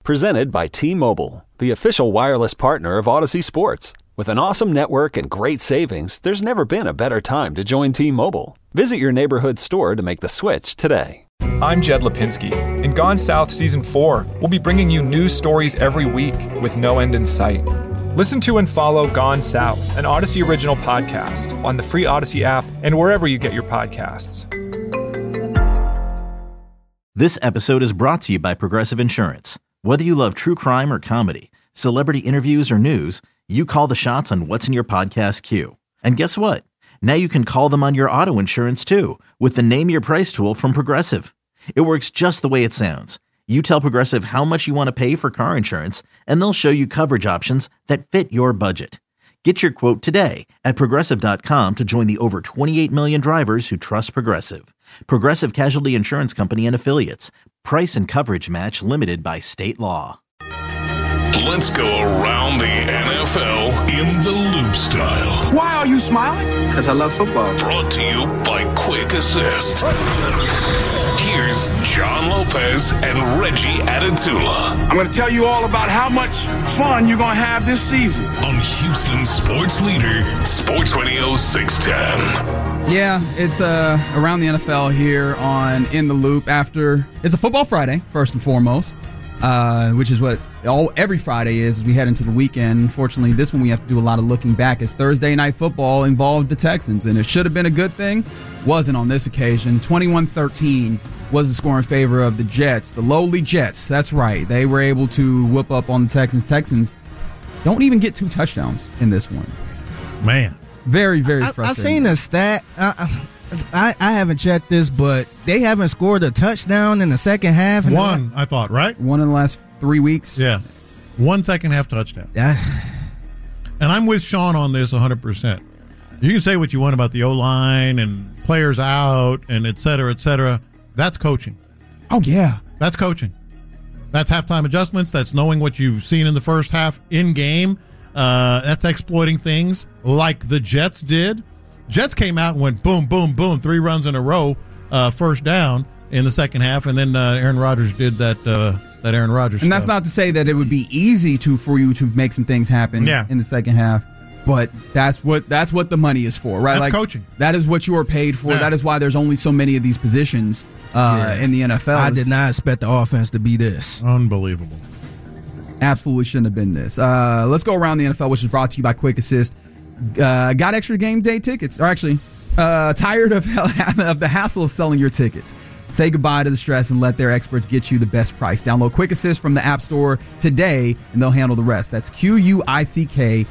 Presented by T-Mobile, the official wireless partner of Odyssey Sports. With an awesome network and great savings, there's never been a better time to join T-Mobile. Visit your neighborhood store to make the switch today. I'm Jed Lipinski. In Gone South Season 4, we'll be bringing you news stories every week with no end in sight. Listen to and follow Gone South, an Odyssey original podcast, on the free Odyssey app and wherever you get your podcasts. This episode is brought to you by Progressive Insurance. Whether you love true crime or comedy, celebrity interviews or news, you call the shots on what's in your podcast queue. And guess what? Now you can call them on your auto insurance too with the Name Your Price tool from Progressive. It works just the way it sounds. You tell Progressive how much you want to pay for car insurance, and they'll show you coverage options that fit your budget. Get your quote today at Progressive.com to join the over 28 million drivers who trust Progressive. Progressive Casualty Insurance Company and Affiliates. Price and coverage match limited by state law. Let's go around the NFL in the Loop style. Why are you smiling? Because I love football. Brought to you by Quick Assist. Here's John Lopez and Reggie Atatula. I'm going to tell you all about how much fun you're going to have this season. On Houston Sports Leader, Sports Radio 610. Yeah, it's around the NFL here on In the Loop after it's a football Friday, first and foremost, which is what every Friday is as we head into the weekend. Unfortunately, this one we have to do a lot of looking back as Thursday Night Football involved the Texans, and it should have been a good thing. Wasn't on this occasion. 21-13 was the score in favor of the Jets, the lowly Jets. That's right. They were able to whoop up on the Texans. Texans don't even get 2 touchdowns in this one. Man. Very, very frustrating. I've seen the stat. I haven't checked this, but they haven't scored a touchdown in the second half. One, I thought, right? One in the last 3 weeks. Yeah. 1 second half touchdown. And I'm with Sean on this 100%. You can say what you want about the O-line and players out and et cetera, et cetera. That's coaching. Oh, yeah. That's coaching. That's halftime adjustments. That's knowing what you've seen in the first half in game. That's exploiting things like the Jets did. Jets came out and went boom, boom, boom, 3 runs in a row, first down in the second half, and then Aaron Rodgers did that Aaron Rodgers and stuff. that's not to say that it would be easy for you to make some things happen in the second half, but that's what the money is for, right? That's coaching. That is what you are paid for. Yeah. That is why there's only so many of these positions in the NFL. I did not expect the offense to be this. Unbelievable. Absolutely shouldn't have been this. Let's go around the NFL, which is brought to you by Quick Assist. Got extra game day tickets, or actually tired of the hassle of selling your tickets? Say goodbye to the stress and let their experts get you the best price. Download Quick Assist from the App Store today, and they'll handle the rest. That's QuickAssist.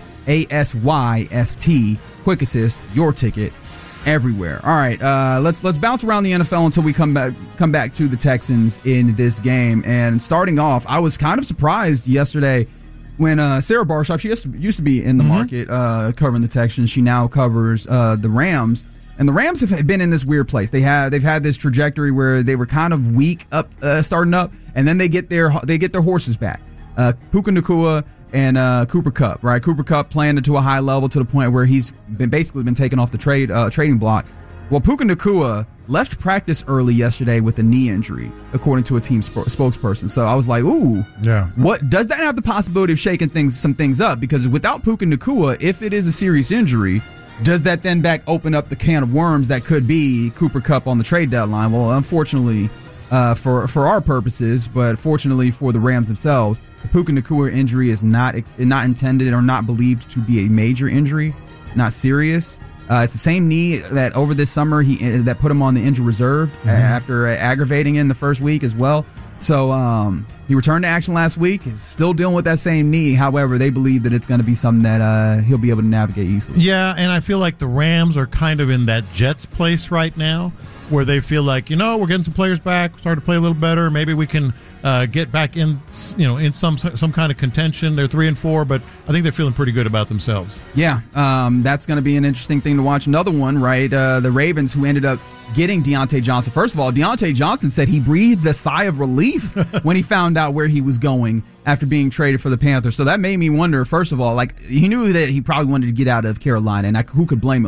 Quick Assist, your ticket everywhere. All right, let's bounce around the NFL until we come back to the Texans in this game. And starting off, I was kind of surprised yesterday when Sarah Barshop, she used to be in the market covering the Texans. She now covers the Rams. And the Rams have been in this weird place. They've had this trajectory where they were kind of weak up, starting up, and then they get their horses back. Puka Nacua and Cooper Kupp, right? Cooper Kupp playing to a high level to the point where he's basically been taken off the trading block. Well, Puka Nacua left practice early yesterday with a knee injury, according to a team spokesperson. So I was like, ooh, yeah. What does that have the possibility of shaking some things up? Because without Puka Nacua, if it is a serious injury, does that then open up the can of worms that could be Cooper Kupp on the trade deadline? Well, unfortunately, for our purposes, but fortunately for the Rams themselves, the Puka Nacua injury is not intended or not believed to be a major injury, not serious. It's the same knee that over this summer that put him on the injured reserve after aggravating in the first week as well. So he returned to action last week. He's still dealing with that same knee. However, they believe that it's going to be something that he'll be able to navigate easily. Yeah, and I feel like the Rams are kind of in that Jets place right now where they feel like, we're getting some players back, starting to play a little better. Maybe we can get back in, in some kind of contention. They're 3-4, but I think they're feeling pretty good about themselves. Yeah, that's going to be an interesting thing to watch. Another one, right? The Ravens, who ended up getting Deontay Johnson. First of all, Deontay Johnson said he breathed a sigh of relief when he found out where he was going after being traded for the Panthers. So that made me wonder, first of all, he knew that he probably wanted to get out of Carolina, and who could blame him?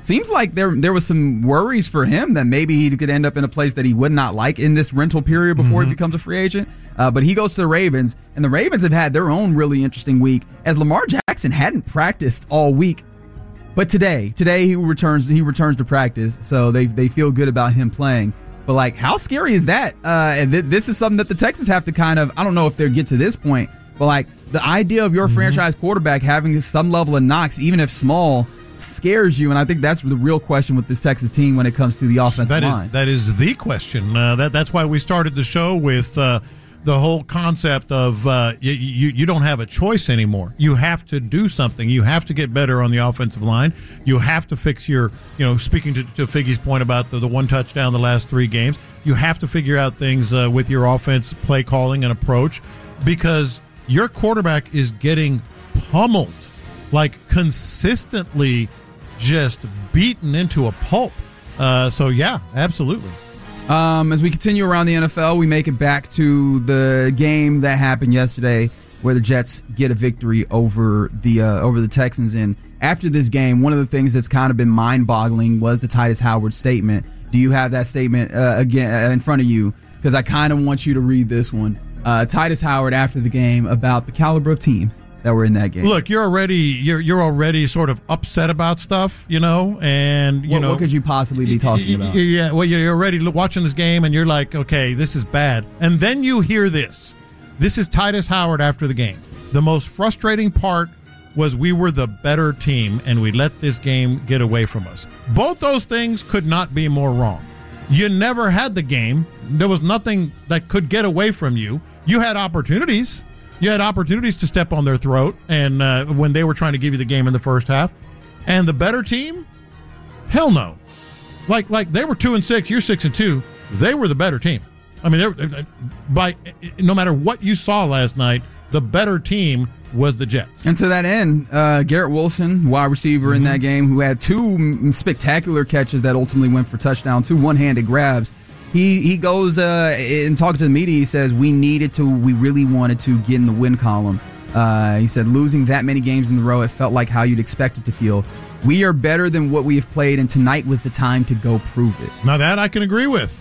seems like there was some worries for him that maybe he could end up in a place that he would not like in this rental period before he becomes a free agent. But he goes to the Ravens, and the Ravens have had their own really interesting week as Lamar Jackson hadn't practiced all week. But today he returns to practice, so they feel good about him playing. But like, how scary is that? And this is something that the Texans have to kind of, I don't know if they'll get to this point, but like the idea of your franchise quarterback having some level of knocks, even if small, scares you. And I think that's the real question with this Texas team when it comes to the offensive line. That is the question. That's why we started the show with the whole concept of you don't have a choice anymore. You have to do something. You have to get better on the offensive line. You have to fix your, speaking to Figgy's point about the one touchdown the last 3 games, you have to figure out things with your offense, play calling and approach, because your quarterback is getting pummeled, like consistently just beaten into a pulp. So, yeah, absolutely. As we continue around the NFL, we make it back to the game that happened yesterday where the Jets get a victory over the Texans. And after this game, one of the things that's kind of been mind-boggling was the Titus Howard statement. Do you have that statement again in front of you? Because I kind of want you to read this one. Titus Howard after the game about the caliber of team that were in that game. Look, you're already sort of upset about stuff, and what could you possibly be talking about? Yeah, well, you're already watching this game and you're like, okay, this is bad. And then you hear this. This is Titus Howard after the game. The most frustrating part was we were the better team and we let this game get away from us. Both those things could not be more wrong. You never had the game. There was nothing that could get away from you. You had opportunities. You had opportunities to step on their throat, and when they were trying to give you the game in the first half. And the better team? Hell no. Like they were 2-6, you're 6-2. They were the better team. I mean, no matter what you saw last night, the better team was the Jets. And to that end, Garrett Wilson, wide receiver in that game, who had 2 spectacular catches that ultimately went for touchdown, 2 one-handed grabs. He goes and talking to the media. He says we really wanted to get in the win column. He said losing that many games in a row, it felt like how you'd expect it to feel. We are better than what we have played, and tonight was the time to go prove it. Now that I can agree with.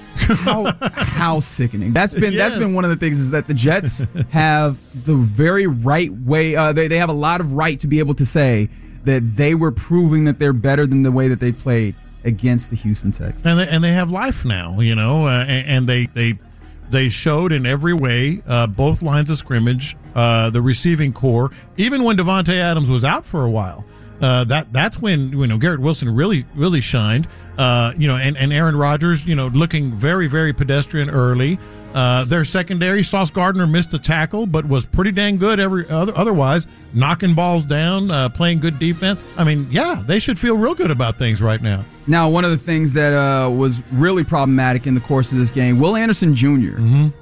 How sickening. That's been one of the things, is that the Jets have the very right way. They have a lot of right to be able to say that they were proving that they're better than the way that they played against the Houston Texans. And they have life now, and they showed in every way, both lines of scrimmage, the receiving core, even when Devontae Adams was out for a while. That's when Garrett Wilson really shined. And Aaron Rodgers, looking very, very pedestrian early. Their secondary, Sauce Gardner missed a tackle, but was pretty dang good otherwise, knocking balls down, playing good defense. I mean, yeah, they should feel real good about things right now. Now, one of the things that was really problematic in the course of this game, Will Anderson Jr.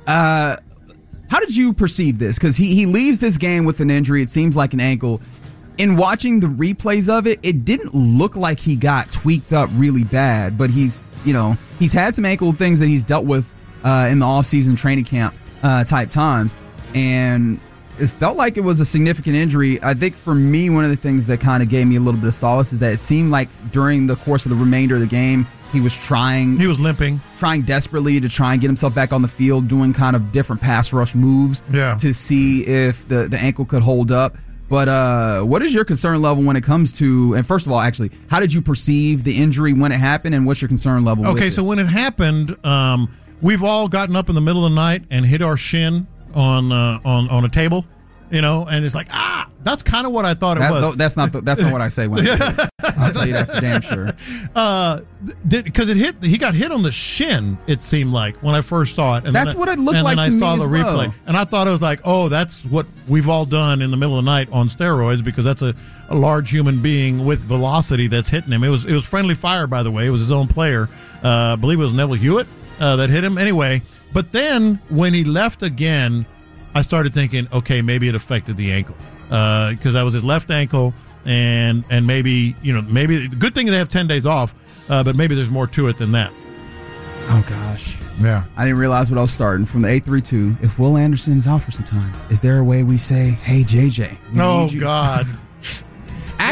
How did you perceive this? Because he leaves this game with an injury. It seems like an ankle. In watching the replays of it, it didn't look like he got tweaked up really bad, but he's had some ankle things that he's dealt with in the offseason training camp type times, and it felt like it was a significant injury. I think for me, one of the things that kind of gave me a little bit of solace is that it seemed like during the course of the remainder of the game, he was limping, trying desperately to try and get himself back on the field, doing kind of different pass rush moves to see if the ankle could hold up. But what is your concern level when it comes to, and first of all, actually, how did you perceive the injury when it happened, and what's your concern level with it? Okay, so when it happened, we've all gotten up in the middle of the night and hit our shin on a table, and it's like, that's kind of what I thought it was. That's not what I say when I do it. I'll tell you that for damn sure. Because he got hit on the shin, it seemed like, when I first saw it. And that's what it looked like to me. And then I saw the replay. Well. And I thought it was like, that's what we've all done in the middle of the night on steroids, because that's a large human being with velocity that's hitting him. It was friendly fire, by the way. It was his own player. I believe it was Neville Hewitt that hit him. Anyway, but then when he left again, I started thinking, okay, maybe it affected the ankle. Because that was his left ankle, and maybe good thing they have 10 days off, but maybe there's more to it than that. Oh gosh, yeah, I didn't realize what I was starting from the 832. If Will Anderson is out for some time, is there a way we say, "Hey JJ"? Oh God.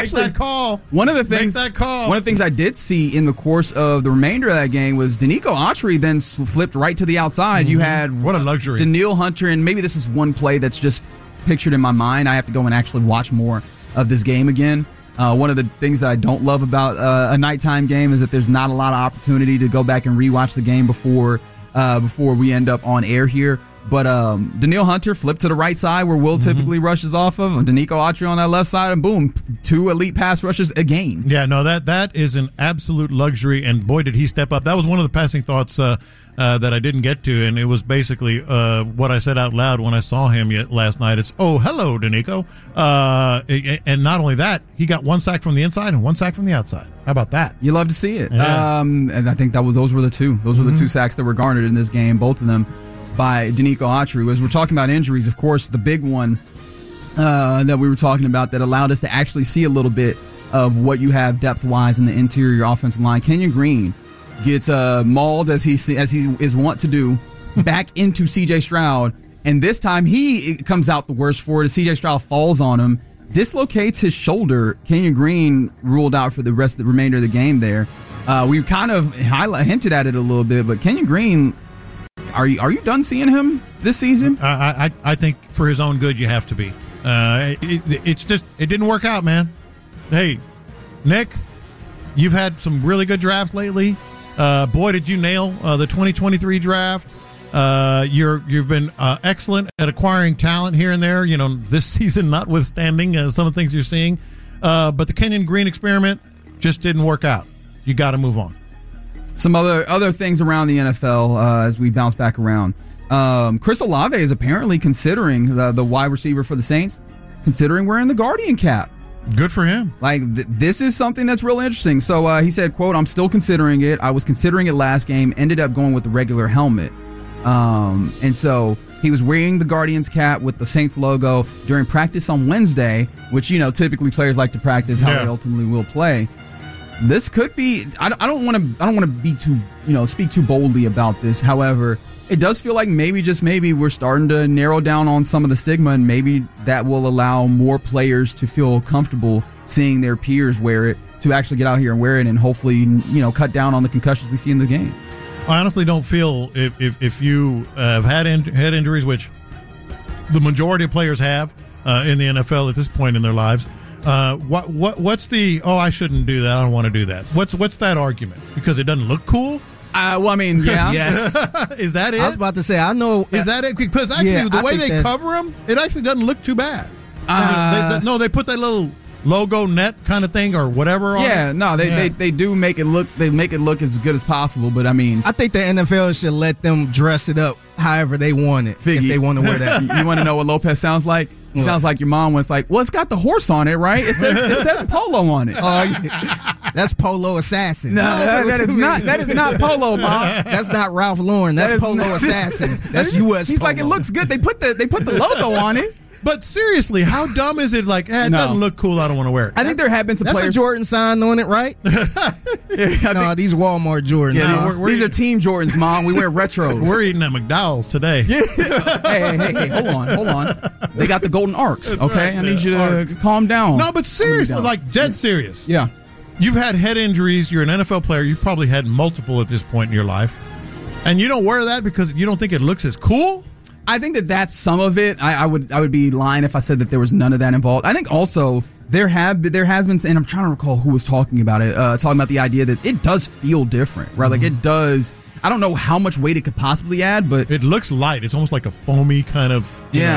actually, that call. One of the things I did see in the course of the remainder of that game was Danico Autry then flipped right to the outside. You had what a luxury. Daniil Hunter, and maybe this is one play that's just pictured in my mind. I have to go and actually watch more of this game again. One of the things that I don't love about a nighttime game is that there's not a lot of opportunity to go back and rewatch the game before we end up on air here. But Daniil Hunter flipped to the right side where Will typically rushes off of, and Danico Autry on that left side, and boom, 2 elite pass rushes again. Yeah, no, that is an absolute luxury, and boy, did he step up. That was one of the passing thoughts that I didn't get to, and it was basically what I said out loud when I saw him last night. It's, oh, hello, Danico. And not only that, he got 1 sack from the inside and 1 sack from the outside. How about that? You love to see it. Yeah. And I think those were the two. Those were the 2 sacks that were garnered in this game, both of them by Danico Autry. As we're talking about injuries, of course, the big one that we were talking about that allowed us to actually see a little bit of what you have depth-wise in the interior offensive line. Kenyon Green gets mauled, as he is wont to do, back into C.J. Stroud, and this time he comes out the worst for it as C.J. Stroud falls on him, dislocates his shoulder. Kenyon Green ruled out for the remainder of the game there. We kind of hinted at it a little bit, but Kenyon Green, are you done seeing him this season? I think for his own good, you have to be. It's just, it didn't work out, man. Hey, Nick, you've had some really good drafts lately. Boy, did you nail the 2023 draft. You've been excellent at acquiring talent here and there, this season notwithstanding some of the things you're seeing. But the Kenyon Green experiment just didn't work out. You got to move on. Some other things around the NFL as we bounce back around. Chris Olave is apparently considering the wide receiver for the Saints, considering wearing the Guardian cap. Good for him. This is something that's real interesting. So he said, quote, "I'm still considering it. I was considering it last game, ended up going with the regular helmet." And so he was wearing the Guardians cap with the Saints logo during practice on Wednesday, which, typically players like to practice how they ultimately will play. This could be, I don't want to be too, speak too boldly about this. However, it does feel like maybe we're starting to narrow down on some of the stigma, and maybe that will allow more players to feel comfortable seeing their peers wear it, to actually get out here and wear it and hopefully, cut down on the concussions we see in the game. I honestly don't feel if you have had head injuries, which the majority of players have in the NFL at this point in their lives, what's the, I shouldn't do that, I don't want to do that. What's that argument? Because it doesn't look cool? Well, I mean, yeah. Yes. Is that it? I was about to say, I know. Is that it? Because actually, the way they cover them, it actually doesn't look too bad. They put that little logo net kind of thing or whatever on it. They do make it look. They make it look as good as possible. But I mean, I think the NFL should let them dress it up however they want it. Figgy, if they want to wear that. You want to know what Lopez sounds like? It sounds like your mom was like, well, it's got the horse on it, right? It says Polo on it. That's Polo Assassin. No, that is not Polo, Mom. That's not Ralph Lauren. That's Polo Assassin. That's U.S. He's Polo. like, it looks good. They put the logo on it. But seriously, how dumb is it? It doesn't look cool. I don't want to wear it. I think there have been some players. That's a Jordan sign on it, right? These Walmart Jordans. Yeah, these are Team Jordans, Mom. We wear retros. We're eating at McDowell's today. Hey, hold on. They got the golden arcs, okay? Right, I need you to calm down. No, but seriously, dead serious. Yeah. You've had head injuries. You're an NFL player. You've probably had multiple at this point in your life. And you don't wear that because you don't think it looks as cool? I think that's some of it. I would be lying if I said that there was none of that involved. I think also there has been, and I'm trying to recall who was talking about it, talking about the idea that it does feel different, right? Like it does. I don't know how much weight it could possibly add, but it looks light. It's almost like a foamy kind of.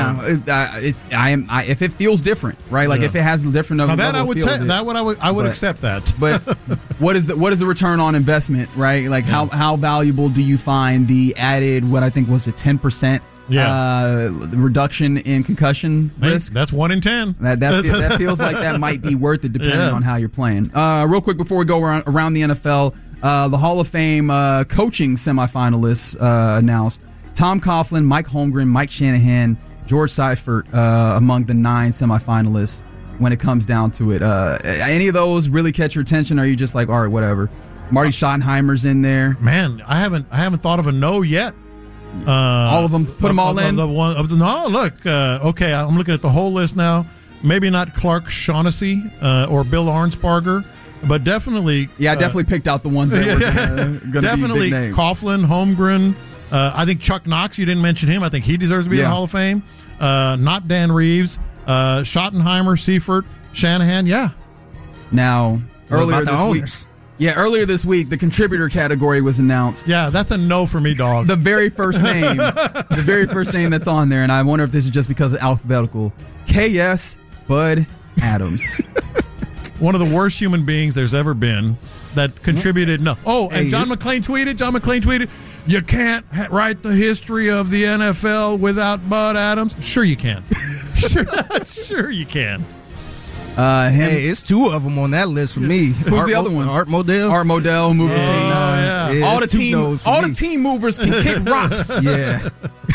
If it feels different, right? Like if it has a different. Now that I would accept that. But what is the return on investment, right? Like how valuable do you find the added, what I think was a 10%. Reduction in concussion risk. That's 1 in 10. That feels like that might be worth it depending on how you're playing. Real quick before we go around the NFL, the Hall of Fame coaching semifinalists announced. Tom Coughlin, Mike Holmgren, Mike Shanahan, George Seifert among the 9 semifinalists when it comes down to it. Any of those really catch your attention, or are you just like, all right, whatever? Marty Schottenheimer's in there. Man, I haven't thought of a no yet. All of them, put them all in. Okay, I'm looking at the whole list now. Maybe not Clark Shaughnessy or Bill Arnsparger, but definitely. Yeah, I definitely picked out the ones that were going to be definitely big names. Coughlin, Holmgren. I think Chuck Knox, you didn't mention him. I think he deserves to be in the Hall of Fame. Not Dan Reeves. Schottenheimer, Seifert, Shanahan. Yeah. Now, earlier this week, the contributor category was announced. Yeah, that's a no for me, dog. The very first name that's on there, and I wonder if this is just because it's alphabetical. KS Bud Adams. One of the worst human beings there's ever been that contributed. No. Oh, and John McClain tweeted, you can't write the history of the NFL without Bud Adams. Sure you can. Sure you can. It's two of them on that list for me. Who's the other one? Art Modell. Art Modell moved the team. Yeah, all the team movers can kick rocks. Yeah.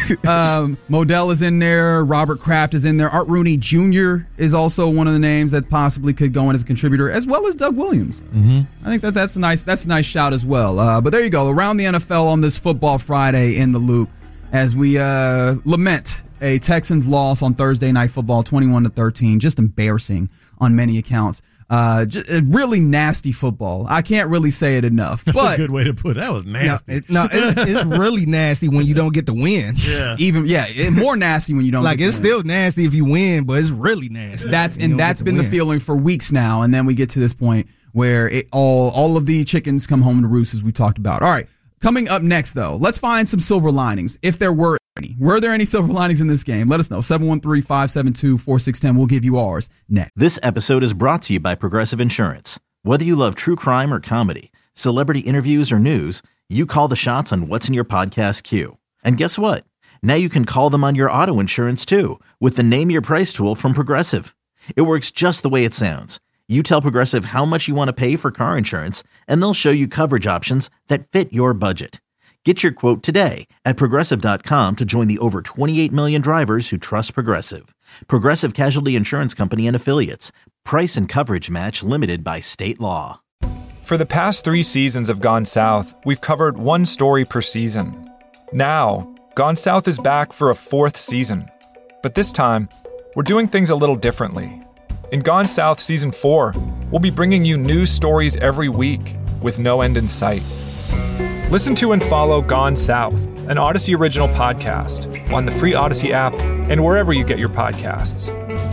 Modell is in there. Robert Kraft is in there. Art Rooney Jr. is also one of the names that possibly could go in as a contributor, as well as Doug Williams. Mm-hmm. I think that's a nice shout as well. But there you go. Around the NFL on this Football Friday in the Loop, as we lament a Texans loss on Thursday Night Football, 21-13, just embarrassing on many accounts. Really nasty football. I can't really say it enough. That's a good way to put it. That was nasty. It's really nasty when you don't get the win. Yeah. More nasty when you don't. Like get it's the win. still nasty if you win, but it's really nasty. That's been the feeling for weeks now, and then we get to this point where all of the chickens come home to roost, as we talked about. All right, coming up next though, let's find some silver linings if there were. Were there any silver linings in this game? Let us know. 713-572-4610. We'll give you ours next. This episode is brought to you by Progressive Insurance. Whether you love true crime or comedy, celebrity interviews or news, you call the shots on what's in your podcast queue. And guess what? Now you can call them on your auto insurance too with the Name Your Price tool from Progressive. It works just the way it sounds. You tell Progressive how much you want to pay for car insurance, and they'll show you coverage options that fit your budget. Get your quote today at Progressive.com to join the over 28 million drivers who trust Progressive. Progressive Casualty Insurance Company and Affiliates. Price and coverage match limited by state law. For the past 3 seasons of Gone South, we've covered one story per season. Now, Gone South is back for a 4th season. But this time, we're doing things a little differently. In Gone South Season 4, we'll be bringing you new stories every week with no end in sight. Listen to and follow Gone South, an Odyssey original podcast, on the free Odyssey app and wherever you get your podcasts.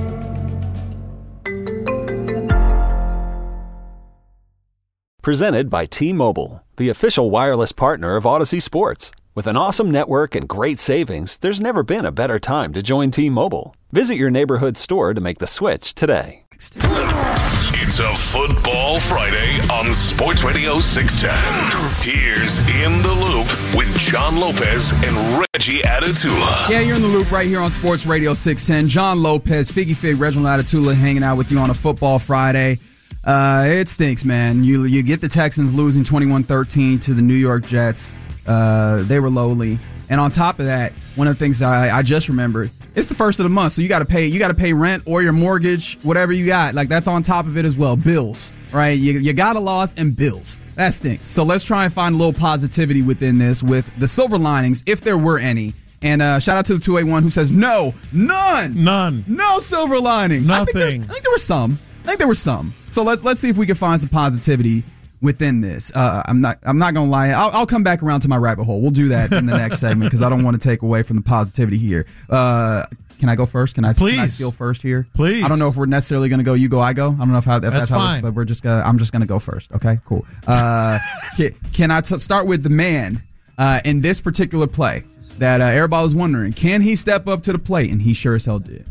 Presented by T-Mobile, the official wireless partner of Odyssey Sports. With an awesome network and great savings, there's never been a better time to join T-Mobile. Visit your neighborhood store to make the switch today. It's a Football Friday on Sports Radio 610. Here's In the Loop with John Lopez and Reggie Atatula. Yeah, you're in the loop right here on Sports Radio 610. John Lopez, Figgy Fig, Reginald Atatula hanging out with you on a Football Friday. It stinks, man. You get the Texans losing 21-13 to the New York Jets. They were lowly. And on top of that, one of the things I just remembered, it's the first of the month, so you got to pay rent or your mortgage, whatever you got. Like that's on top of it as well. Bills, right? You got a loss and bills. That stinks. So let's try and find a little positivity within this with the silver linings, if there were any. And shout out to the 281 who says no silver linings. Nothing. I think there were some. So let's see if we can find some positivity within this. I'm not gonna lie. I'll come back around to my rabbit hole. We'll do that in the next segment because I don't want to take away from the positivity here. Can I go first? Can I steal first here? Please. I don't know if we're necessarily gonna go you go I go. I don't know if that's fine. But I'm just gonna go first. Okay, cool. Can I start with the man in this particular play that everybody was wondering, can he step up to the plate? And he sure as hell did.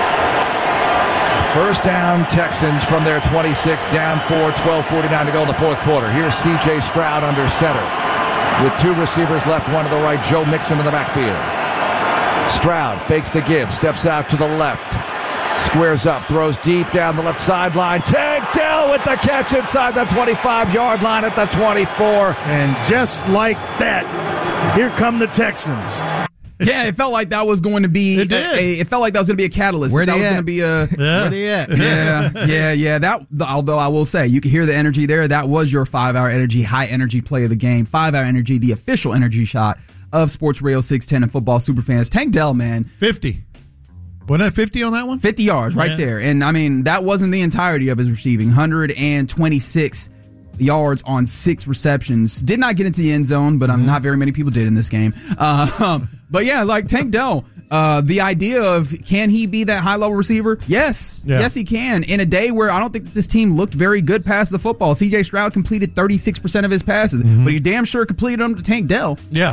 First down, Texans from their 26, down 4, 12:49 to go in the fourth quarter. Here's C.J. Stroud under center with 2 receivers left, one to the right, Joe Mixon in the backfield. Stroud fakes to give, steps out to the left, squares up, throws deep down the left sideline. Tank Dell with the catch inside the 25-yard line at the 24. And just like that, here come the Texans. Yeah, it felt like that was going to be. It felt like that was going to be a catalyst. Where that they was at? going to be a. Where they at? Yeah. That, although I will say, you can hear the energy there. That was your 5-hour energy, high energy play of the game. 5-hour energy, the official energy shot of Sports Radio 610 and football superfans. Tank Dell, man. 50. Wasn't that 50 on that one? 50 yards right there. And, I mean, that wasn't the entirety of his receiving. 126 yards on 6 receptions. Did not get into the end zone, but not very many people did in this game. But, yeah, like Tank Dell, the idea of can he be that high-level receiver? Yes. Yeah. Yes, he can. In a day where I don't think this team looked very good past the football. C.J. Stroud completed 36% of his passes, but he damn sure completed them to Tank Dell. Yeah,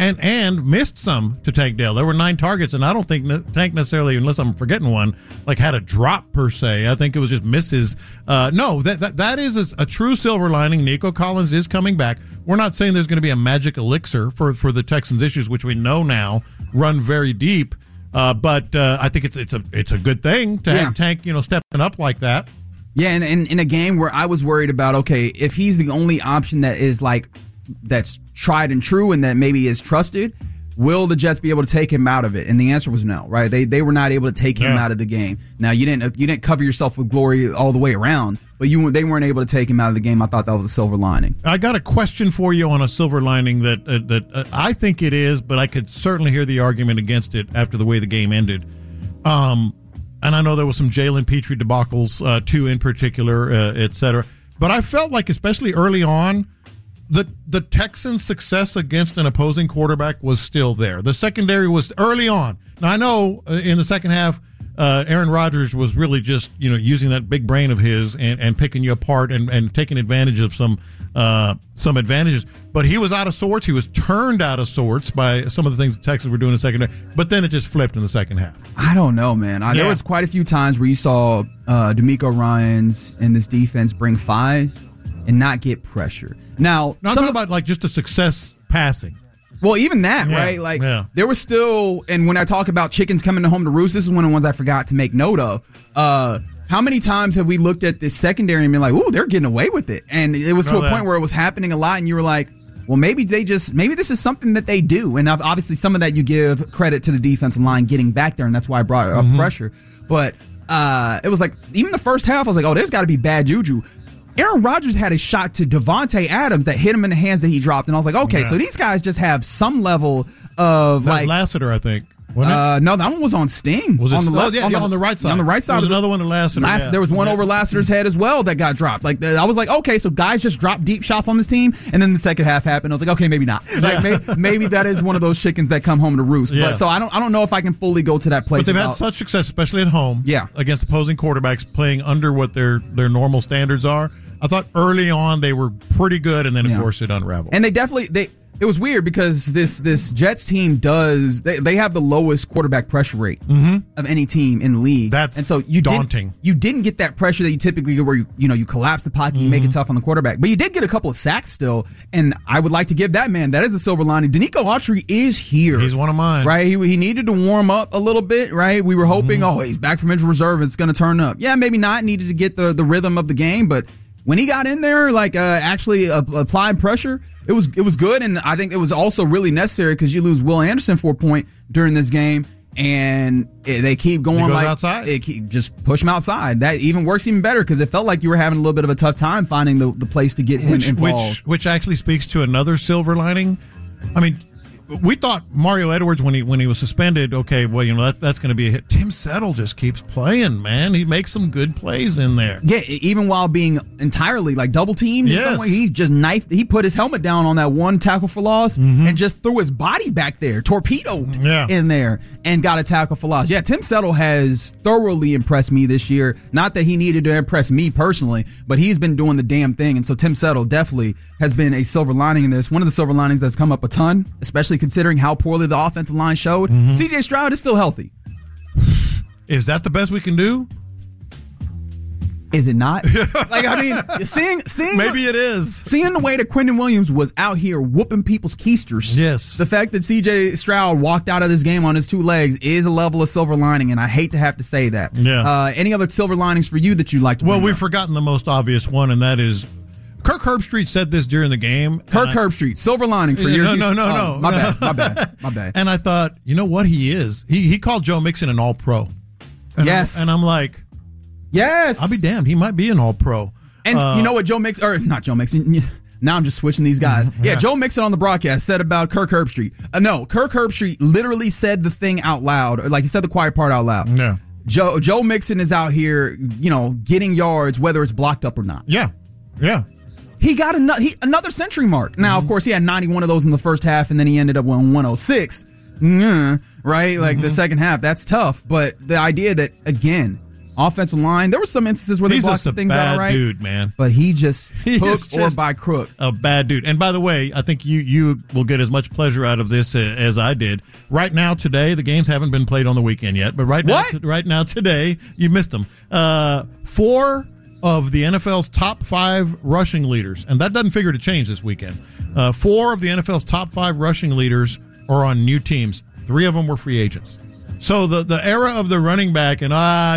and missed some to Tank Dell. There were 9 targets, and I don't think Tank necessarily, unless I'm forgetting one, like had a drop per se. I think it was just misses. No, that is a true silver lining. Nico Collins is coming back. We're not saying there's going to be a magic elixir for the Texans' issues, which we know now run very deep. But I think it's a good thing to have Tank, stepping up like that. Yeah, and in a game where I was worried about, okay, if he's the only option that is that's tried and true and that maybe is trusted, will the Jets be able to take him out of it? And the answer was no, right? They were not able to take him out of the game. Now you didn't cover yourself with glory all the way around, but they weren't able to take him out of the game. I thought that was a silver lining. I got a question for you on a silver lining that I think it is, but I could certainly hear the argument against it after the way the game ended. And I know there was some Jalen Petrie debacles, too, in particular, et cetera. But I felt like, especially early on, the Texans' success against an opposing quarterback was still there. The secondary was early on. Now, I know in the second half, Aaron Rodgers was really just using that big brain of his and picking you apart and taking advantage of some advantages. But he was out of sorts. He was turned out of sorts by some of the things the Texans were doing in the second half. But then it just flipped in the second half. I don't know, man. There was quite a few times where you saw D'Amico Ryans and this defense bring 5 and not get pressure. Now, I'm talking about like just the success passing. Well, even that, right? There was still, and when I talk about chickens coming home to roost, this is one of the ones I forgot to make note of. How many times have we looked at this secondary and been like, ooh, they're getting away with it? And it was to a point where it was happening a lot, and you were like, well, maybe this is something that they do. And obviously some of that you give credit to the defensive line getting back there, and that's why I brought up pressure. But it was like, even the first half, I was like, oh, there's got to be bad juju. Aaron Rodgers had a shot to Devontae Adams that hit him in the hands that he dropped, and I was like, okay, so these guys just have some level of Lassiter, I think. No, that one was on Sting. Was it on the left? On the right side. On the right side. There was another one to Lassiter. There was one over Lassiter's head as well that got dropped. Like I was like, okay, so guys just dropped deep shots on this team, and then the second half happened. I was like, okay, maybe not. Like maybe that is one of those chickens that come home to roost. But so I don't know if I can fully go to that place. But they've had such success, especially at home. Against opposing quarterbacks playing under what their normal standards are. I thought early on they were pretty good, and then of course it unraveled. And it was weird because this Jets team they have the lowest quarterback pressure rate of any team in the league. And so daunting. You didn't get that pressure that you typically get where you collapse the pocket, you make it tough on the quarterback. But you did get a couple of sacks still, and I would like to give that man, that is a silver lining. Danico Autry is here. He's one of mine. Right? He needed to warm up a little bit, right? We were hoping, he's back from injured reserve, it's going to turn up. Yeah, maybe not. Needed to get the rhythm of the game, but when he got in there, actually applying pressure, it was good, and I think it was also really necessary because you lose Will Anderson for a point during this game, and they keep going outside. Just push him outside. That even works even better because it felt like you were having a little bit of a tough time finding the place to get him involved. Which actually speaks to another silver lining. I mean, we thought Mario Edwards when he was suspended, okay, well, that's going to be a hit. Tim Settle just keeps playing, man. He makes some good plays in there. Yeah, even while being entirely double teamed in some way, he just he put his helmet down on that one tackle for loss and just threw his body back there, torpedoed in there, and got a tackle for loss. Yeah, Tim Settle has thoroughly impressed me this year. Not that he needed to impress me personally, but he's been doing the damn thing, and so Tim Settle definitely has been a silver lining in this. One of the silver linings that's come up a ton, especially considering how poorly the offensive line showed. C.J. Stroud is still healthy. Is that the best we can do? Is it not? Seeing maybe it is. Seeing the way that Quentin Williams was out here whooping people's keisters. Yes. The fact that C.J. Stroud walked out of this game on his 2 legs is a level of silver lining, and I hate to have to say that. Yeah. Any other silver linings for you that you'd like to bring we've up? forgotten the most obvious one, and that is Kirk Herbstreit said this during the game. Herbstreit, silver lining for you. No. My bad. And I thought, you know what he is? He called Joe Mixon an all-pro. And I'm like, yes. I'll be damned. He might be an all-pro. And you know what not Joe Mixon. Now I'm just switching these guys. Yeah, Joe Mixon on the broadcast said about Kirk Herbstreit. No, Kirk Herbstreit literally said the thing out loud, or like he said the quiet part out loud. Yeah. Joe Mixon is out here, getting yards whether it's blocked up or not. Yeah. He got another century mark. Now, of course, he had 91 of those in the first half, and then he ended up with 106. Right? Like the second half, that's tough. But the idea that, again, offensive line, there were some instances where they blocked some things out, right? He's just a bad dude, man. But he just hook or by crook. A bad dude. And by the way, I think you will get as much pleasure out of this as I did. Right now, today, the games haven't been played on the weekend yet, but right now, today, you missed them. 4 of the NFL's top 5 rushing leaders, and that doesn't figure to change this weekend. 4 of the NFL's top 5 rushing leaders are on new teams. 3 of them were free agents. So the era of the running back and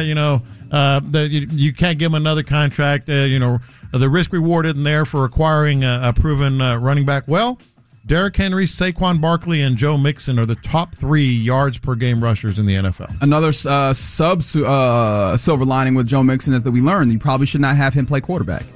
you can't give him another contract. The risk reward isn't there for acquiring a proven running back. Well, Derrick Henry, Saquon Barkley, and Joe Mixon are the top 3 yards per game rushers in the NFL. Another silver lining with Joe Mixon is that we learned you probably should not have him play quarterback.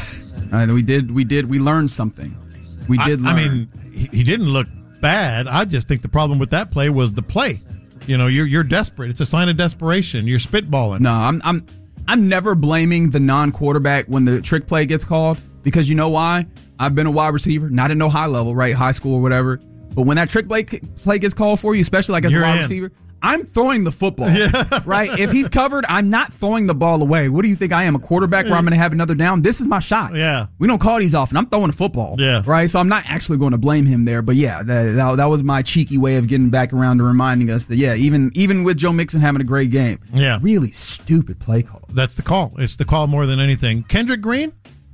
We learned something. We did learn. I mean, he didn't look bad. I just think the problem with that play was the play. You're desperate. It's a sign of desperation. You're spitballing. No, I'm never blaming the non-quarterback when the trick play gets called, because you know why? I've been a wide receiver, not at no high level, right? High school or whatever. But when that trick play gets called for you, especially like as a wide receiver, I'm throwing the football, right? If he's covered, I'm not throwing the ball away. What do you think I am, a quarterback where I'm going to have another down? This is my shot. Yeah. We don't call these often. I'm throwing the football, right? So I'm not actually going to blame him there. But yeah, that was my cheeky way of getting back around to reminding us that, even with Joe Mixon having a great game, really stupid play call. That's the call. It's the call more than anything. Kendrick Green?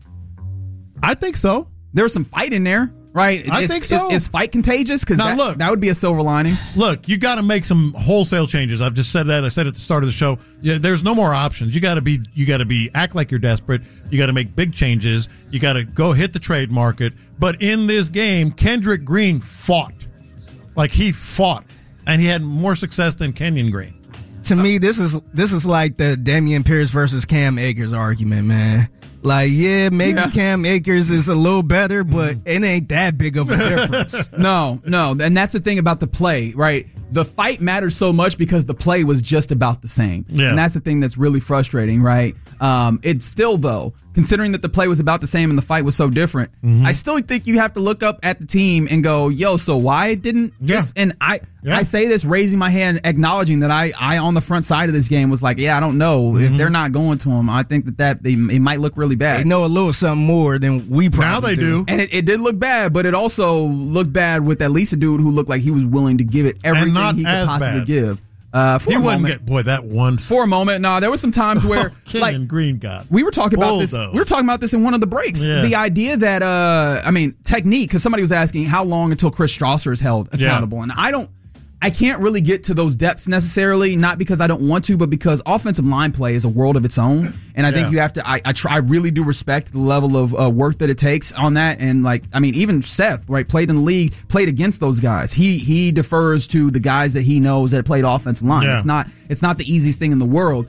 I think so. There was some fight in there. Right, I think so. Is fight contagious? Because that would be a silver lining. Look, you got to make some wholesale changes. I've just said that. I said at the start of the show. Yeah, there's no more options. You got to act like you're desperate. You got to make big changes. You got to go hit the trade market. But in this game, Kendrick Green fought, and he had more success than Kenyon Green. To me, this is like the Dameon Pierce versus Cam Akers argument, man. Like, maybe Cam Akers is a little better, but it ain't that big of a difference. No. And that's the thing about the play, right? The fight matters so much because the play was just about the same. Yeah. And that's the thing that's really frustrating, right? It's still, though, considering that the play was about the same and the fight was so different, I still think you have to look up at the team and go, so why it didn't? And I say this raising my hand, acknowledging that I on the front side of this game was like, I don't know. If they're not going to him, I think that it might look really bad. They know a little something more than we probably Now they do. And it did look bad, but it also looked bad with at least a dude who looked like he was willing to give it everything he could possibly give. He wouldn't get that one for a moment. No, there was some times where Kenyon Green got. We were talking about this. We were talking about this in one of the breaks. Yeah. The idea that technique, because somebody was asking how long until Chris Strasser is held accountable, and I can't really get to those depths necessarily, not because I don't want to, but because offensive line play is a world of its own. And I think you have to, I really do respect the level of work that it takes on that. And even Seth, right, played in the league, played against those guys. He defers to the guys that he knows that played offensive line. Yeah. It's not the easiest thing in the world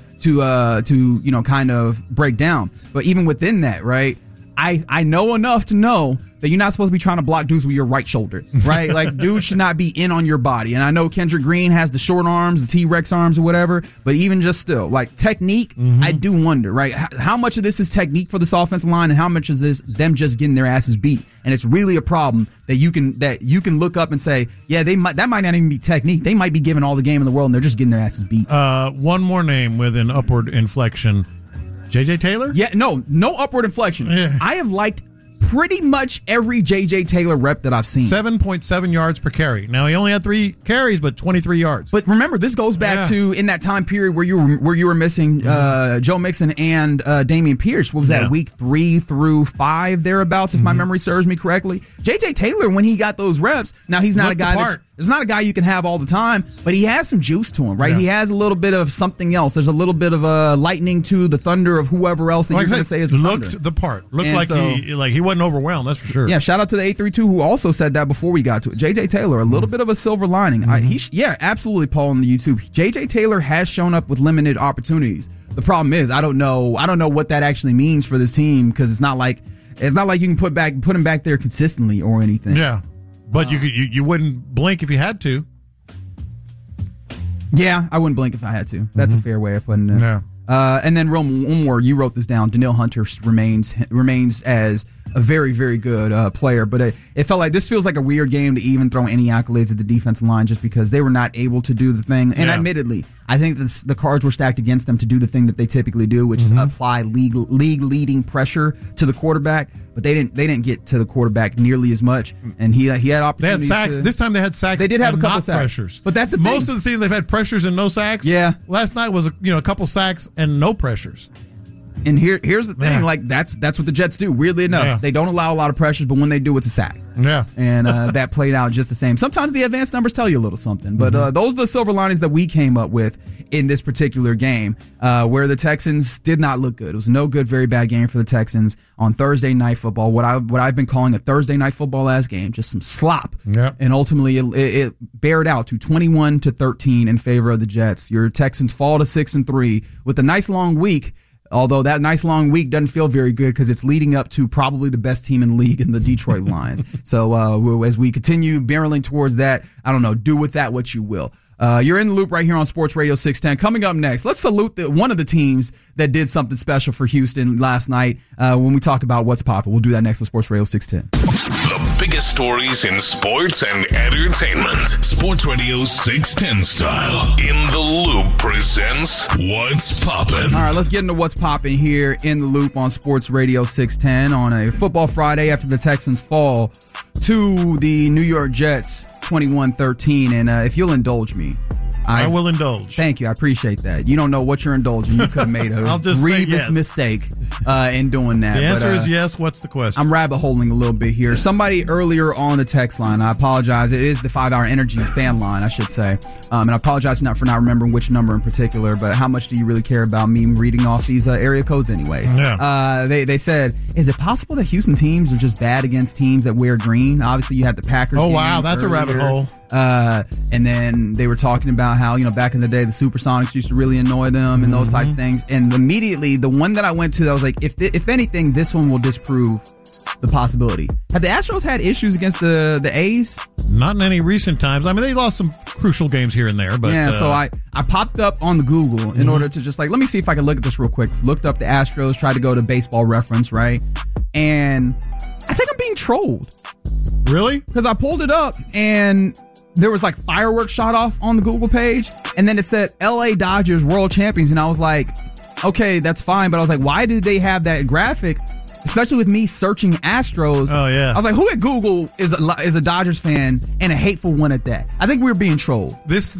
to kind of break down. But even within that, right, I know enough to know that you're not supposed to be trying to block dudes with your right shoulder, right? Like, dudes should not be in on your body. And I know Kendrick Green has the short arms, the T-Rex arms or whatever, but even just still, like, technique, I do wonder, right? How much of this is technique for this offensive line and how much is this them just getting their asses beat? And it's really a problem that you can look up and say, that might not even be technique. They might be given all the game in the world and they're just getting their asses beat. One more name with an upward inflection. J.J. Taylor? Yeah, no upward inflection. Yeah. I have liked pretty much every J.J. Taylor rep that I've seen. 7.7 yards per carry. Now, he only had 3 carries, but 23 yards. But remember, this goes back to in that time period where you were missing Joe Mixon and Dameon Pierce. What was that, week 3 through 5, thereabouts, if my memory serves me correctly? J.J. Taylor, when he got those reps, now he's not a guy there's not a guy you can have all the time, but he has some juice to him, right? Yeah. He has a little bit of something else. There's a little bit of a lightning to the thunder of whoever else that you're going to say is the thunder. Looked the part. Looked like he wasn't overwhelmed, that's for sure. Yeah, shout out to the 832 who also said that before we got to it. J.J. Taylor, a little bit of a silver lining. Absolutely, Paul on the YouTube. J.J. Taylor has shown up with limited opportunities. The problem is I don't know what that actually means for this team, because it's not like It's not like you can put him back there consistently or anything. Yeah, but you wouldn't blink if you had to. Yeah, I wouldn't blink if I had to. That's a fair way of putting it. Yeah. And then one more. You wrote this down. Danielle Hunter remains as a very, very good player, but it felt like this feels like a weird game to even throw any accolades at the defensive line just because they were not able to do the thing. And admittedly, I think the cards were stacked against them to do the thing that they typically do, which is apply league leading pressure to the quarterback. But they didn't get to the quarterback nearly as much, and he had opportunities. They had sacks. This time they had sacks. They did have a couple not sacks. Pressures, but that's the most thing. of the season they've had pressures and no sacks. Yeah, last night was a couple sacks and no pressures. And here's the thing, like that's what the Jets do. Weirdly enough, they don't allow a lot of pressures, but when they do, it's a sack. Yeah, and that played out just the same. Sometimes the advanced numbers tell you a little something, but those are the silver linings that we came up with in this particular game, where the Texans did not look good. It was no good, very bad game for the Texans on Thursday Night Football. What I've been calling a Thursday Night Football-ass game, just some slop. Yep. And ultimately, it bared out to 21-13 in favor of the Jets. Your Texans fall to 6-3 with a nice long week. Although that nice long week doesn't feel very good because it's leading up to probably the best team in the league in the Detroit Lions. So as we continue barreling towards that, I don't know, do with that what you will. You're in the loop right here on Sports Radio 610. Coming up next, let's salute one of the teams that did something special for Houston last night when we talk about what's poppin'. We'll do that next on Sports Radio 610. The biggest stories in sports and entertainment. Sports Radio 610 style. In the Loop presents What's Poppin'. All right, let's get into what's poppin' here in the Loop on Sports Radio 610 on a football Friday after the Texans fall to the New York Jets 21-13. And if you'll indulge me, I will indulge. Thank you. I appreciate that. You don't know what you're indulging. You could have made a grievous mistake in doing that. The answer is yes. What's the question? I'm rabbit holing a little bit here. Somebody earlier on the text line, I apologize. It is the 5-Hour Energy fan line, I should say. And I apologize for not remembering which number in particular, but how much do you really care about me reading off these area codes anyways? Yeah. They said, is it possible that Houston teams are just bad against teams that wear green? Obviously, you had the Packers. Oh, wow. That's earlier. A rabbit hole. And then they were talking about how, back in the day, the Supersonics used to really annoy them and those types of things. And immediately, the one that I went to, I was like, if anything, this one will disprove the possibility. Have the Astros had issues against the A's? Not in any recent times. I mean, they lost some crucial games here and there. But yeah, so I popped up on the Google in order to just let me see if I can look at this real quick. Looked up the Astros, tried to go to Baseball Reference, right? And I think I'm being trolled. Really? Because I pulled it up and there was like fireworks shot off on the Google page, and then it said LA Dodgers world champions, and I was like, okay, that's fine, but I was like, why did they have that graphic? Especially with me searching Astros. Oh yeah. I was like, who at Google is a Dodgers fan, and a hateful one at that? I think we were being trolled. This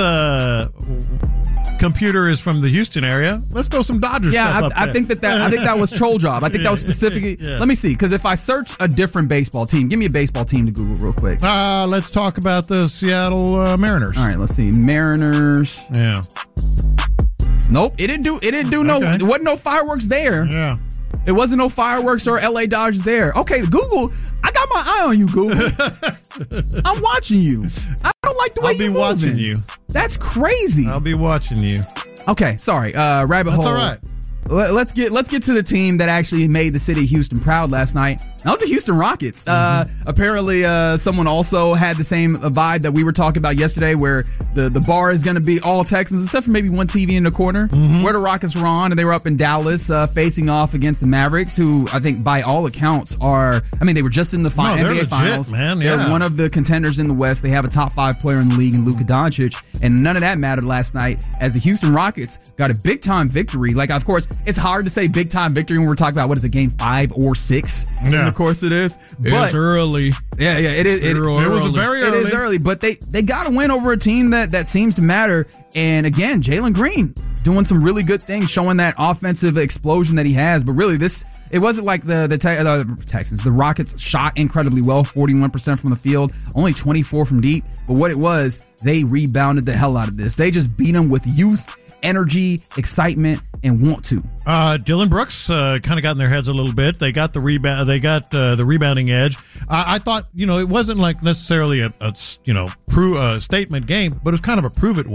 computer is from the Houston area. Let's throw some Dodgers stuff up there. I think that was troll job. I think that was specifically. Yeah. Let me see, because if I search a different baseball team, give me a baseball team to Google real quick. Let's talk about the Seattle Mariners. All right, let's see, Mariners. Yeah. Nope, it didn't do no. It wasn't no fireworks there. Yeah. It wasn't no fireworks or LA Dodgers there. Okay, Google, I got my eye on you, Google. I'm watching you. I don't like the way you're moving. I'll be watching you. That's crazy. I'll be watching you. Okay, sorry. Rabbit hole. That's all right. Let's get to the team that actually made the city of Houston proud last night. That was the Houston Rockets. Apparently, someone also had the same vibe that we were talking about yesterday, where the bar is going to be all Texans, except for maybe one TV in the corner, where the Rockets were on, and they were up in Dallas facing off against the Mavericks, who I think by all accounts they were just in the NBA legit, Finals. Man. Yeah. They're one of the contenders in the West. They have a top 5 player in the league in Luka Doncic, and none of that mattered last night as the Houston Rockets got a big-time victory. Like, of course, it's hard to say big-time victory when we're talking about, what is it, game 5 or 6? Yeah. Of course it is. It's early. Yeah, it is. It was very early. It is early, but they got a win over a team that seems to matter. And again, Jalen Green doing some really good things, showing that offensive explosion that he has. But really, it wasn't like the Texans. The Rockets shot incredibly well, 41% from the field, only 24 from deep. But what it was, they rebounded the hell out of this. They just beat them with youth, energy, excitement, and want to. Dylan Brooks kind of got in their heads a little bit. They got the rebound. They got the rebounding edge. I thought, it wasn't like necessarily a statement game, but it was kind of a prove it win.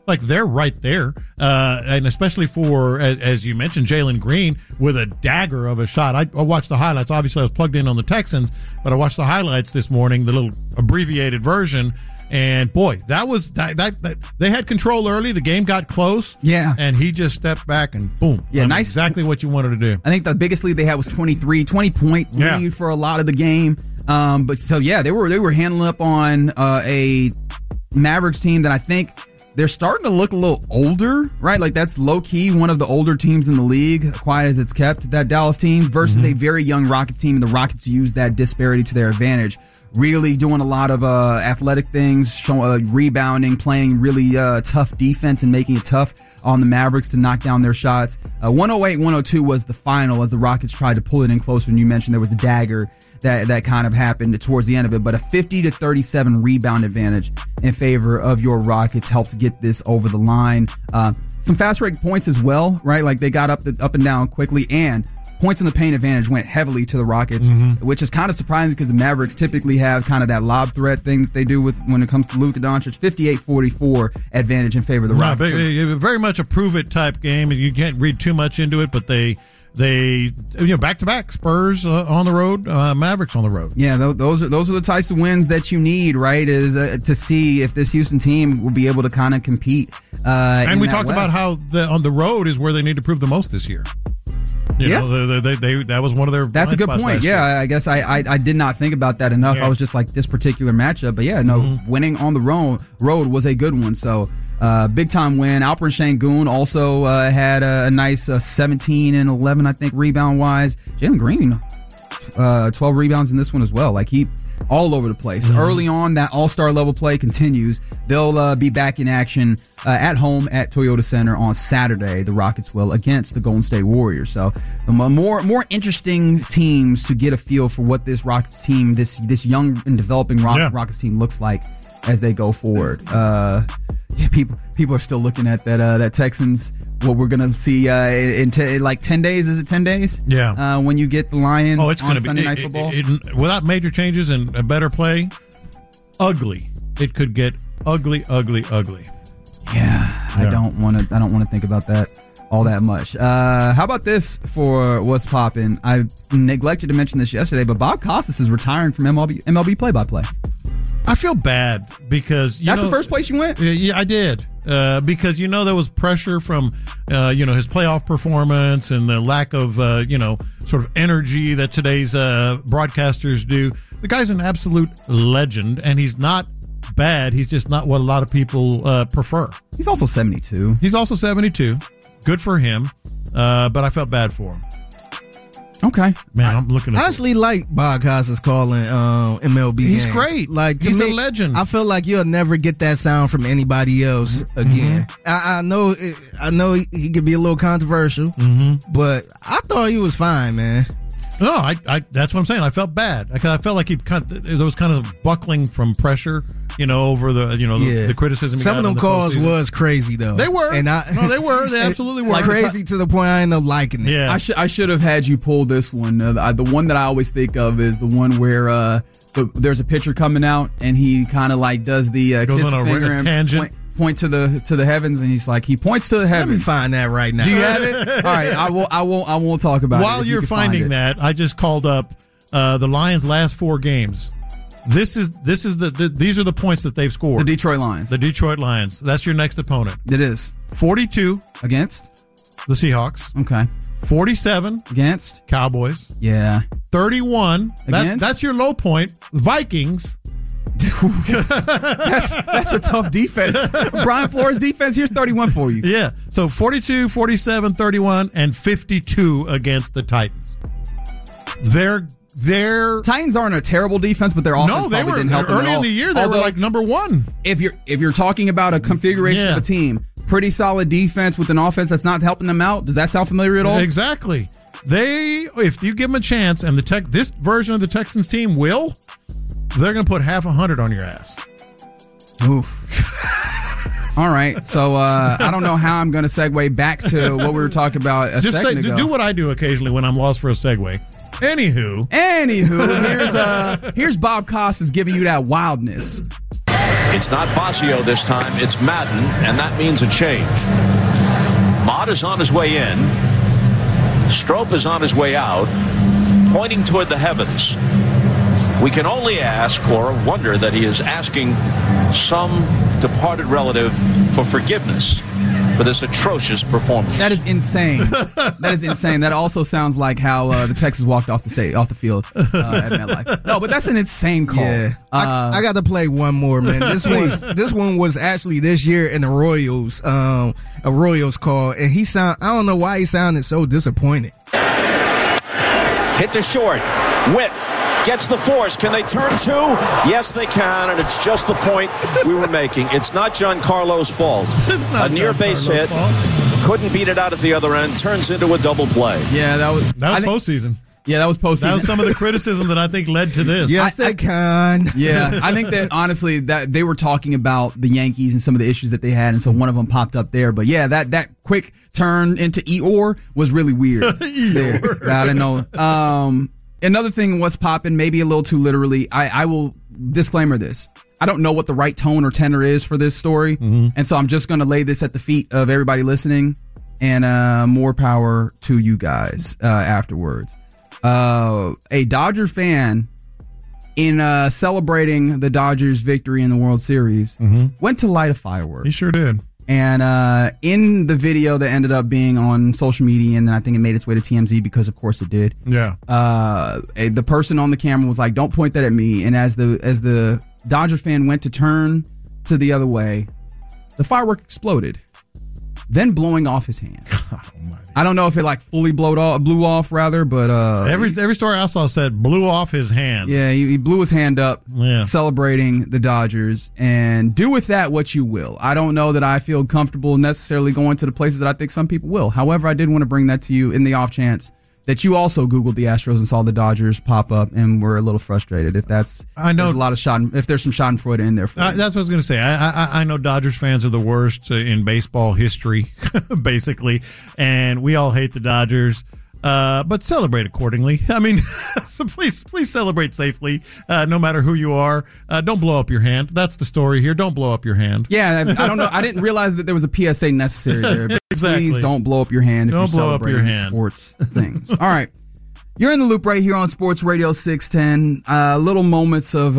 like they're right there. And especially for, as you mentioned, Jalen Green with a dagger of a shot. I watched the highlights. Obviously, I was plugged in on the Texans, but I watched the highlights this morning, the little abbreviated version. And boy, that was that they had control early. The game got close. Yeah. And he just stepped back and boom. Yeah, nice. Exactly what you wanted to do. I think the biggest lead they had was 20-point lead for a lot of the game. But so yeah, they were handling up on a Mavericks team that I think they're starting to look a little older, right? Like that's low key one of the older teams in the league, quiet as it's kept, that Dallas team versus a very young Rockets team, and the Rockets use that disparity to their advantage. Really doing a lot of athletic things, rebounding, playing really tough defense and making it tough on the Mavericks to knock down their shots. 108-102 was the final as the Rockets tried to pull it in closer, and you mentioned there was a dagger that kind of happened towards the end of it, but a 50-37 rebound advantage in favor of your Rockets helped get this over the line. Some fast break points as well, right? Like they got up and down quickly, and points in the paint advantage went heavily to the Rockets, which is kind of surprising because the Mavericks typically have kind of that lob threat thing that they do with when it comes to Luka Doncic. 58-44 advantage in favor of the Rockets. Very much a prove-it type game. You can't read too much into it, but they back-to-back Spurs on the road, Mavericks on the road. Yeah, those are the types of wins that you need, right? Is to see if this Houston team will be able to kind of compete. And we talked about how on the road is where they need to prove the most this year. You know, that was one of their. That's a good point. Yeah, I guess I did not think about that enough. Yeah. I was just like this particular matchup, but yeah, no, winning on the road was a good one. So big time win. Alperen Sengun also had a nice 17 and 11, I think, rebound wise. Jalen Green, 12 rebounds in this one as well. Like he. All over the place. Early on, that all-star level play continues. They'll be back in action at home at Toyota Center on Saturday. The Rockets will against the Golden State Warriors. So more interesting teams to get a feel for what this Rockets team, this young and developing Rockets team looks like as they go forward. People are still looking at that Texans. What we're gonna see in 10 days? Is it 10 days? Yeah. When you get the Lions it's on Sunday Night Football, without major changes and a better play, ugly. It could get ugly. Yeah. I don't want to think about that all that much. How about this for what's popping? I neglected to mention this yesterday, but Bob Costas is retiring from MLB play-by-play. I feel bad because that's the first place you went. Yeah, I did. Because there was pressure from his playoff performance and the lack of sort of energy that today's broadcasters do. The guy's an absolute legend, and he's not bad. He's just not what a lot of people prefer. He's also 72. Good for him, but I felt bad for him. Okay, man, I'm looking at I actually like Bob Costas calling MLB He's games. Great. Like he's a legend. I feel like you'll never get that sound from anybody else again. I know he could be a little controversial, but I thought he was fine, man. No, I that's what I'm saying. I felt bad. I felt like there was kind of buckling from pressure, over the criticism. Some of them calls was crazy though. They were, they were. They absolutely were. Like crazy to the point I ended up liking it. Yeah, I should have had you pull this one. The one that I always think of is the one where there's a pitcher coming out and he kind of like does the goes kiss on the finger a tangent. Point to the heavens, and he's like, he points to the heavens. Let me find that right now. Do you have it? All right, I won't talk about it. While you're finding that, I just called up the Lions' last 4 games. These are the points that they've scored. The Detroit Lions. That's your next opponent. It is 42 against the Seahawks. Okay. 47 against Cowboys. Yeah. 31. That's your low point. Vikings. That's a tough defense. Brian Flores' defense, here's 31 for you. Yeah. So 42, 47, 31, and 52 against the Titans. Their Titans aren't a terrible defense, but their offense didn't help them early in the year. They were like number 1. If you're talking about a configuration of a team, pretty solid defense with an offense that's not helping them out. Does that sound familiar at all? Exactly. If you give them a chance, and this version of the Texans team they're going to put half 100 on your ass. Oof. All right. So I don't know how I'm going to segue back to what we were talking about a second ago. Do what I do occasionally when I'm lost for a segue. Anywho, here's Bob Costas giving you that wildness. It's It's not Fazio this time, it's Madden, and that means a change. Mott is on his way in. Strope is on his way out, pointing toward the heavens. We can only ask or wonder that he is asking some departed relative for forgiveness for this atrocious performance. That is insane. That is insane. That also sounds like how the Texans walked off the field at MetLife. No, but that's an insane call. Yeah. I got to play one more, man. This one was actually this year in the Royals, a Royals call, and I don't know why he sounded so disappointed. Hit to short. Witt gets the force. Can they turn two? Yes, they can, and it's just the point we were making. It's not Giancarlo's fault. It's not a near base hit. fault. Couldn't beat it out at the other end. Turns into a double play. Yeah, that was postseason. Yeah, that was postseason. That was some of the criticism that I think led to this. Yes, they can. Yeah, I think that honestly that they were talking about the Yankees and some of the issues that they had, and so one of them popped up there. But yeah, that quick turn into Eeyore was really weird. I don't know. Another thing, what's popping, maybe a little too literally. I will disclaimer this. I don't know what the right tone or tenor is for this story, and so I'm just going to lay this at the feet of everybody listening, and more power to you guys afterwards. A Dodger fan, in celebrating the Dodgers' victory in the World Series, went to light a firework. He sure did. And in the video that ended up being on social media, and then I think it made its way to TMZ because, of course, it did. Yeah. The person on the camera was like, "Don't point that at me." And as the Dodger fan went to turn to the other way, the firework exploded, then blowing off his hand. I don't know if it like fully blew off, but every story I saw said blew off his hand. Yeah, he blew his hand up, celebrating the Dodgers, and do with that what you will. I don't know that I feel comfortable necessarily going to the places that I think some people will. However, I did want to bring that to you in the off chance that you also Googled the Astros and saw the Dodgers pop up and were a little frustrated. If there's a lot of if there's some Schadenfreude in there for you. That's what I was going to say. I know Dodgers fans are the worst in baseball history, basically, and we all hate the Dodgers. But celebrate accordingly. I mean, so please celebrate safely, no matter who you are. Don't blow up your hand. That's the story here. Don't blow up your hand. Yeah, I don't know. I didn't realize that there was a PSA necessary there. But exactly. Please don't blow up your hand if you're celebrating sports things. All right. You're in the loop right here on Sports Radio 610. Little moments of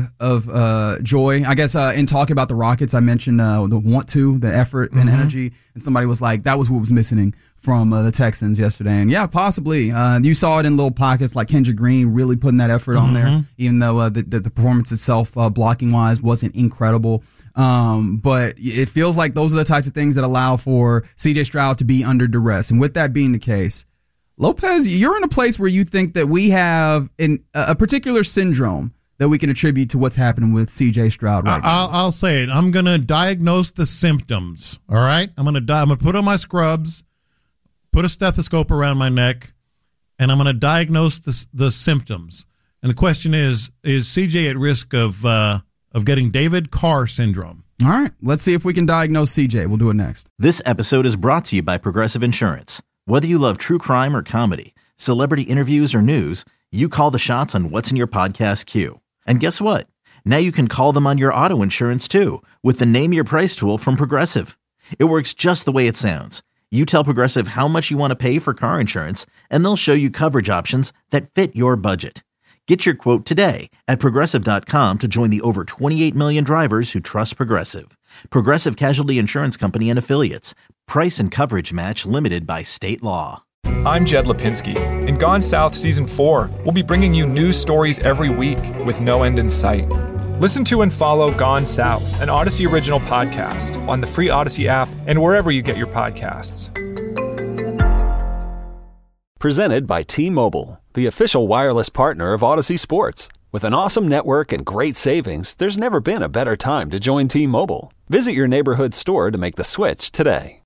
joy. I guess in talking about the Rockets, I mentioned the effort and energy, and somebody was like, that was what was missing from the Texans yesterday. And yeah, possibly. You saw it in little pockets like Kendrick Green really putting that effort on there, even though the performance itself, blocking-wise, wasn't incredible. But it feels like those are the types of things that allow for C.J. Stroud to be under duress. And with that being the case, Lopez, you're in a place where you think that we have a particular syndrome that we can attribute to what's happening with C.J. Stroud right now. I'll say it. I'm going to diagnose the symptoms, all right? I'm going to put on my scrubs, put a stethoscope around my neck, and I'm going to diagnose the symptoms. And the question is C.J. at risk of getting David Carr syndrome? All right. Let's see if we can diagnose C.J. We'll do it next. This episode is brought to you by Progressive Insurance. Whether you love true crime or comedy, celebrity interviews or news, you call the shots on what's in your podcast queue. And guess what? Now you can call them on your auto insurance too with the Name Your Price tool from Progressive. It works just the way it sounds. You tell Progressive how much you want to pay for car insurance, and they'll show you coverage options that fit your budget. Get your quote today at Progressive.com to join the over 28 million drivers who trust Progressive. Progressive Casualty Insurance Company and Affiliates. Price and coverage match limited by state law. I'm Jed Lipinski. In Gone South Season 4, we'll be bringing you news stories every week with no end in sight. Listen to and follow Gone South, an Odyssey original podcast, on the free Odyssey app and wherever you get your podcasts. Presented by T-Mobile, the official wireless partner of Odyssey Sports. With an awesome network and great savings, there's never been a better time to join T-Mobile. Visit your neighborhood store to make the switch today.